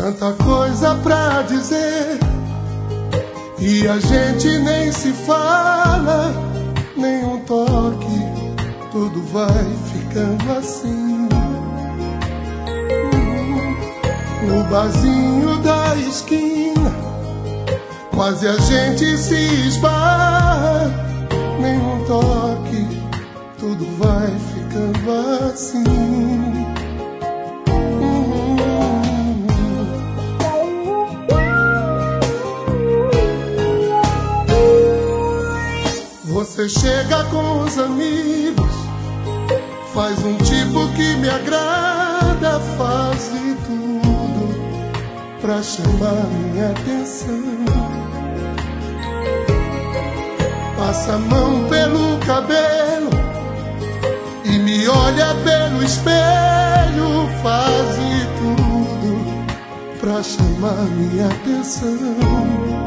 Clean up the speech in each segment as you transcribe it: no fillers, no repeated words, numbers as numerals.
Tanta coisa pra dizer e a gente nem se fala, nenhum toque, tudo vai ficando assim. No barzinho da esquina, quase a gente se esbarra, nenhum toque, tudo vai ficando assim. Você chega com os amigos, faz um tipo que me agrada, faz de tudo pra chamar minha atenção. Passa a mão pelo cabelo e me olha pelo espelho, faz de tudo pra chamar minha atenção.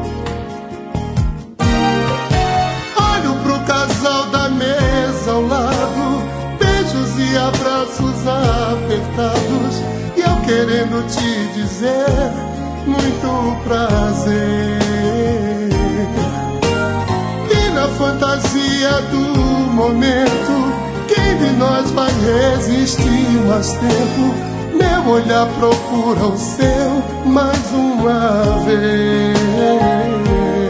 Casal da mesa ao lado, beijos e abraços apertados, e eu querendo te dizer muito prazer. E na fantasia do momento, quem de nós vai resistir mais tempo? Meu olhar procura o seu mais uma vez.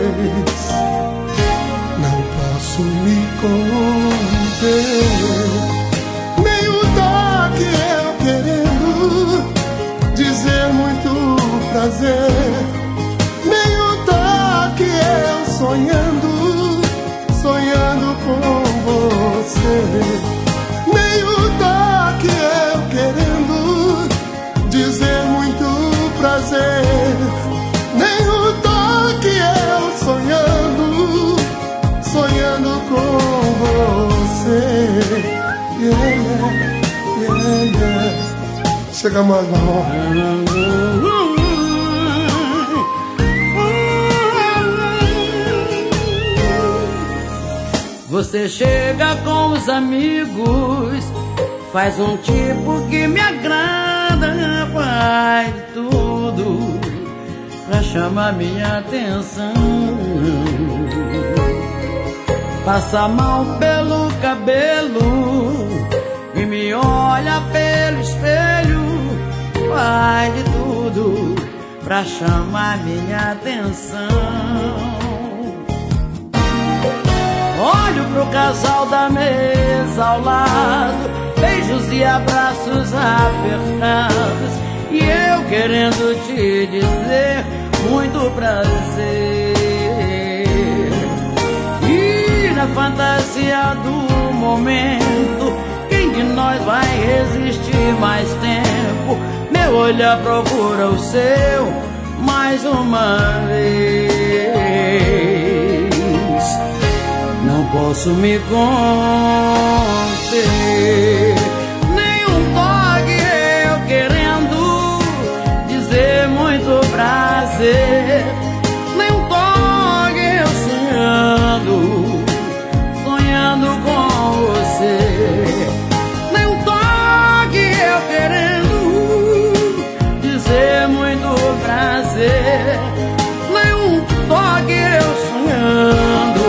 Me conter, nem um toque eu querendo dizer muito prazer, nem um toque eu sonhando, sonhando com você, nem um toque eu querendo dizer muito prazer, nem um toque eu sonhando, sonhando com você. Yeah, yeah, yeah. Chega mais, meu amor. Você chega com os amigos, faz um tipo que me agrada, faz tudo pra chamar minha atenção. Passa a mão pelo cabelo e me olha pelo espelho, faz de tudo pra chamar minha atenção. Olho pro casal da mesa ao lado, beijos e abraços apertados, e eu querendo te dizer muito prazer. Na fantasia do momento, quem de nós vai resistir mais tempo? Meu olhar procura o seu mais uma vez. Não posso me conter, nenhum toque eu querendo dizer muito prazer, nenhum toque eu sonhando com você, nem um toque eu querendo dizer muito prazer, nem um toque eu sonhando,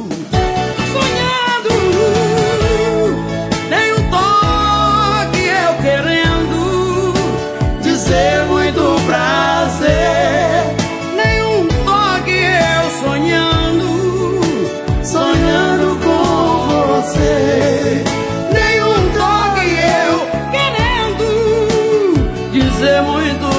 nem um toque eu querendo dizer muito prazer, nem um toque eu sonhando nenhum toque eu querendo dizer muito